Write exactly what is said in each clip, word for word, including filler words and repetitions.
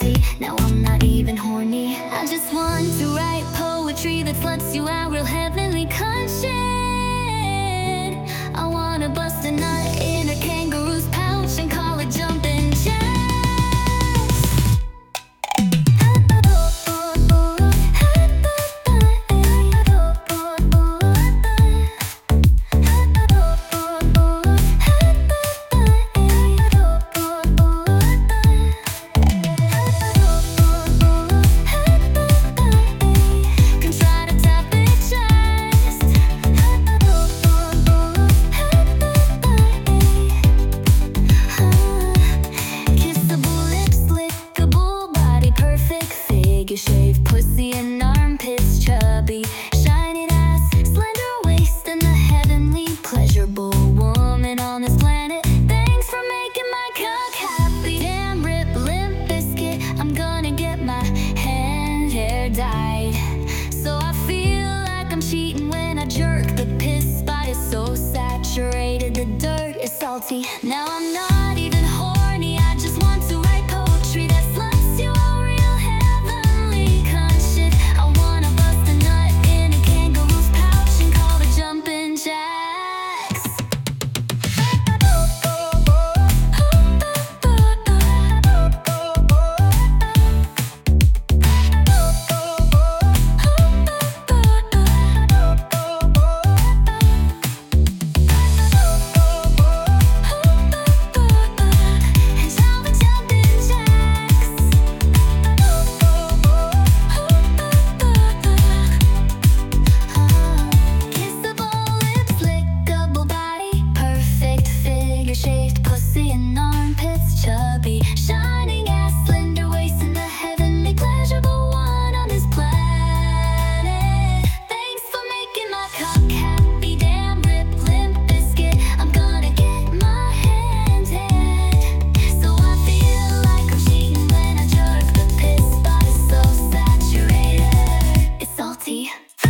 salty. Now I'm not even horny. I just want to write poetry that sluts you out real heavenly content. I wanna bust a nut in a kangaroo's pouch and call it jumping jacks. Shave pussy and armpits chubby, shiny ass, slender waist, and the heavenly pleasurable woman on this planet. Thanks for making my cock happy. Damn rip Limp Bizkit, I'm gonna get my hand hair dyed, so I feel like I'm cheating when I jerk. The piss spot is so saturated, the dirt is salty. Now I'm not even horny, I just want to write poetry that sluts you out. Shaved pussy and armpits chubby, shining ass, slender waist, and the heavenly pleasurable one on this planet. Thanks for making my cock happy. Damn rip Limp Bizkit, I'm gonna get my hand hit, so I feel like I'm cheating when I jerk. The piss spot is so saturated, it's salty.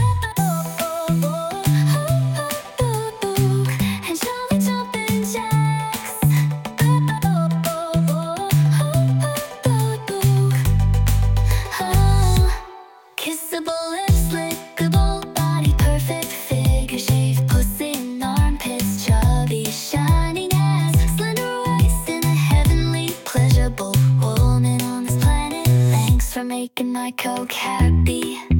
Kissable lips, lickable body, perfect figure, shaved pussy and armpits chubby, shining ass, slender waist, and a heavenly pleasurable woman on this planet. Thanks for making my coke happy.